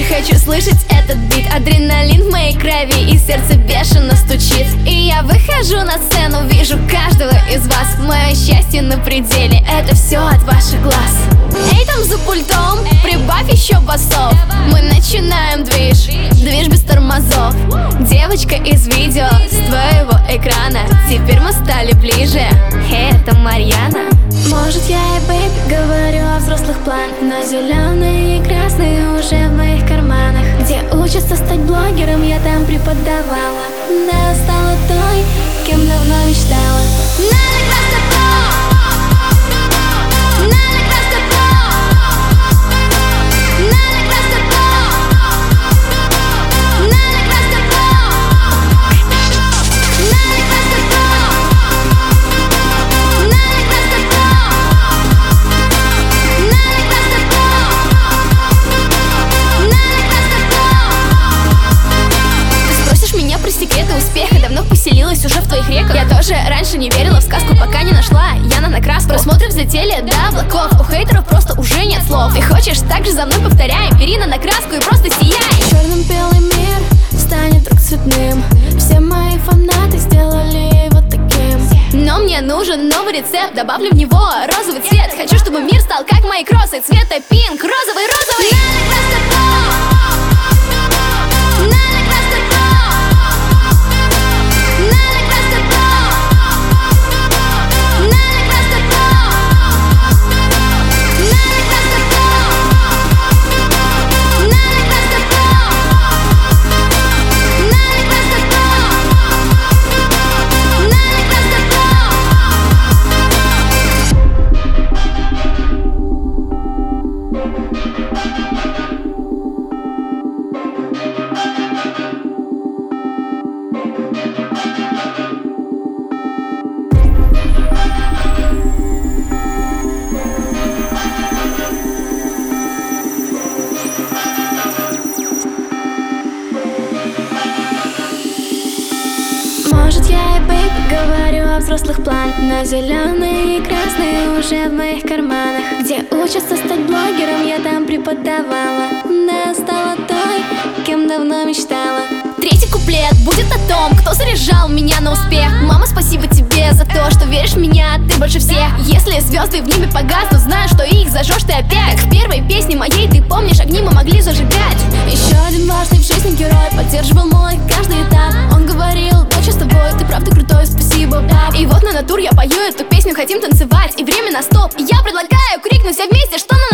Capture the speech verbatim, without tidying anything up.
больше хочу слышать этот бит. Адреналин в моей крови и сердце бешено стучит. И я выхожу на сцену, вижу каждого из вас. Мое счастье на пределе, это все от ваших глаз. Эй, там за пультом, прибавь еще басов. Мы начинаем движ, движ без тормозов. Девочка из видео с твоего экрана, теперь мы стали ближе. Эй, это Марьяна. Может, я и бэйб говорю о взрослых планах, но зеленые и красные уже в моих карманах. Где учатся стать блогером, я там преподавала. Да, стала той, кем давно мечтала. Надо красный Надо красный Надо красный Надо красный Надо красный Надо красный Надо красный Ты спросишь меня про секреты успеха, давно поселилась уже в твоих реках. Я тоже раньше не верила в сказку, пока не нашла Яна на краску. Просмотры взлетели до облаков, у хейтеров просто уже нет слов. Ты хочешь так же за мной, повторяем, бери на краску и просто сияй. Черным белый мир станет вдруг цветным. Все мои фанаты сделали его таким. Но мне нужен новый рецепт, добавлю в него розовый цвет. Хочу, чтобы мир стал как мои кроссы, цвета пинк, розовый, розовый. Надо красный Надо красный Надо красный Надо красный Надо красный Надо красный Надо красный Надо красный Может, я и бэйб говорю о взрослых планах, но зеленые и красные уже в моих карманах. Где учатся стать блогером, я там преподавала. Да, стала той, кем давно мечтала. Третий куплет будет о том, кто заряжал меня на успех. Мама, спасибо тебе за то, что веришь в меня, ты больше всех. Если звезды в небе погаснут, знаю, что их зажжешь ты опять. Как в первой песне моей, ты помнишь, огни мы могли зажигать. Еще один важный в жизни герой поддерживал мой каждый этап. Он говорил: дочь, с тобой, ты правда крутой, спасибо, пап. И вот на натур я пою эту песню, хотим танцевать, и время на стоп. И я предлагаю крикнуть все вместе, что на